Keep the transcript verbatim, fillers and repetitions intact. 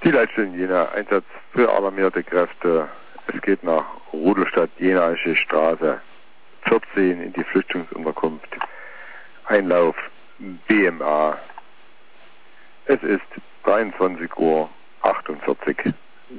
Zielleitstelle Jena, Einsatz für alarmierte Kräfte. Es geht nach Rudelstadt, Jenaische Straße vierzehn in die Flüchtlingsunterkunft. Einlauf B M A. Es ist dreiundzwanzig Uhr achtundvierzig.